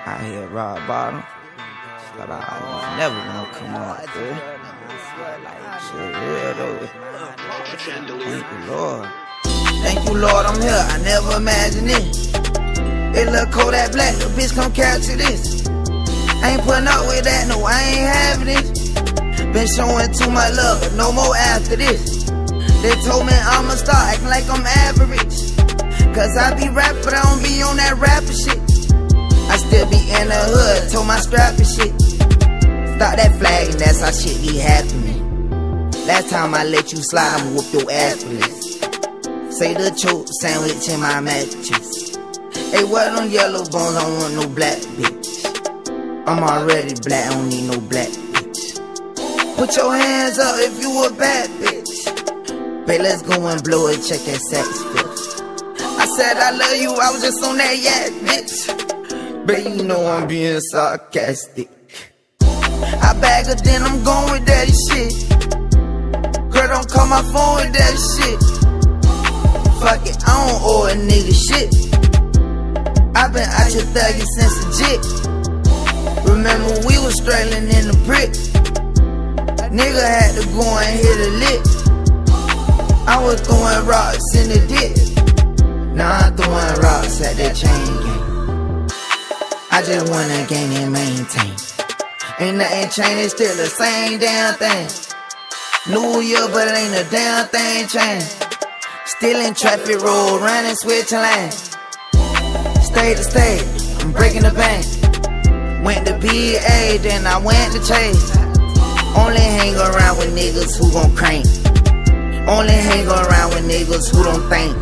I hear rock bottom, but I never gonna come out, dude. Shit real though. Thank you, Lord. Thank you, Lord, I'm here. I never imagined it. It look cold that black, the bitch come capture this. I ain't putting up with that, no, I ain't having it. Been showing too much love, but no more after this. They told me I'ma start acting like I'm average. Cause I be rap, but I don't be on that rapper shit. I still be in the hood, told my strap and shit. Stop that flag and that's how shit be happening. Last time I let you slide, I'ma whoop your ass for this. Say the choke sandwich in my mattress. Hey, what on yellow bones, I don't want no black bitch. I'm already black, I don't need no black bitch. Put your hands up if you a bad bitch. Babe, let's go and blow it, check that sex fifth. I said I love you, I was just on that yak, bitch. Babe, you know I'm being sarcastic. I bag her, then I'm going with that shit. Girl, don't call my phone with that shit. Fuck it, I don't owe a nigga shit. I been out here thugging since the jit. Remember we was struggling in the brick. Nigga had to go and hit a lick. I was throwing rocks in the ditch. Now I'm throwing rocks at that chain gang. I just wanna gain and maintain. Ain't nothing changed, it's still the same damn thing. New year, but it ain't a damn thing changed. Still in traffic road, running, switching lanes. State to state, I'm breaking the bank. Went to BA, then I went to Chase. Only hang around with niggas who gon' crank. Only hang around with niggas who don't think.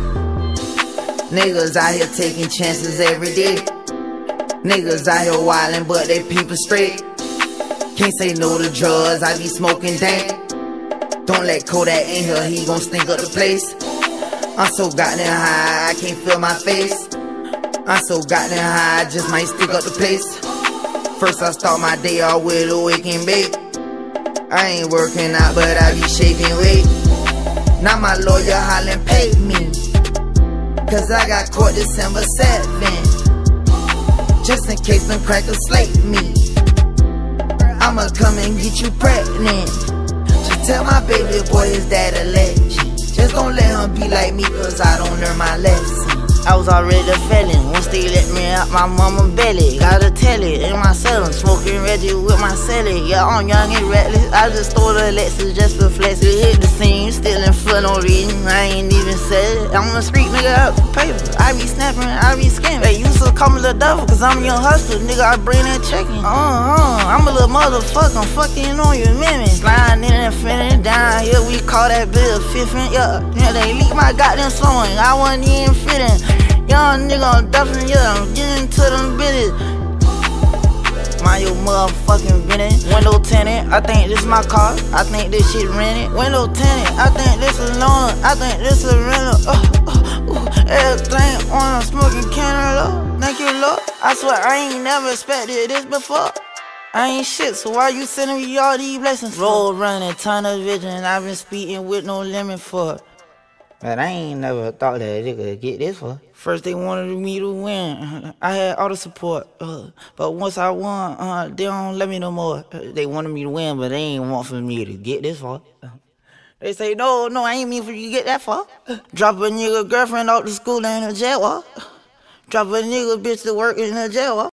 Niggas out here taking chances every day. Niggas out here wildin', but they people straight. Can't say no to drugs, I be smoking dank. Don't let Kodak in here, he gon' stink up the place. I'm so goddamn high, I can't feel my face. I'm so goddamn high, I just might stick up the place. First I start my day off with a wake and bake. I ain't working out, but I be shaking weight. Now my lawyer hollin' pay me, cause I got caught December 7th. Just in case them crackers slate me, I'ma come and get you pregnant. Just tell my baby boy his dad a legend. Just don't let him be like me, cause I don't learn my lesson. I was already a felon, once they let me out my mama belly. Gotta tell it, in my cell, I'm smoking Reggie with my celly. Yeah, I'm young and reckless, I just stole the Lexus just for flex. We hit the scene, still in foot, no reason, I ain't even said it. I'm a street nigga out for paper, I be snapping, I be scamming. They used to call me the devil, cause I'm a young hustler, nigga, I bring that checking. I'm a little motherfucker, I'm fucking on your women. Sliding in and fitting down here, we call that bill fiffin', yeah. Yeah, they leak my goddamn sewing, I wasn't even fitting. Young nigga, I'm duffin', yeah, I'm getting to them bitches. Mind your motherfucking business. Window tinted, I think this my car, I think this shit rented. Window tinted, I think this is loan, I think this is rental. Everything on, I'm smoking Canada. Thank you, Lord. I swear I ain't never expected this before. I ain't shit, so why you sending me all these blessings? Road running, ton of vision, I've been speeding with no limit for it. But I ain't never thought that they could get this far. First they wanted me to win, I had all the support, but once I won, they don't let me no more. They wanted me to win, but they ain't want for me to get this far. They say, no, I ain't mean for you to get that far. Drop a nigga girlfriend off to school in a jail. Drop a nigga bitch to work in a jail.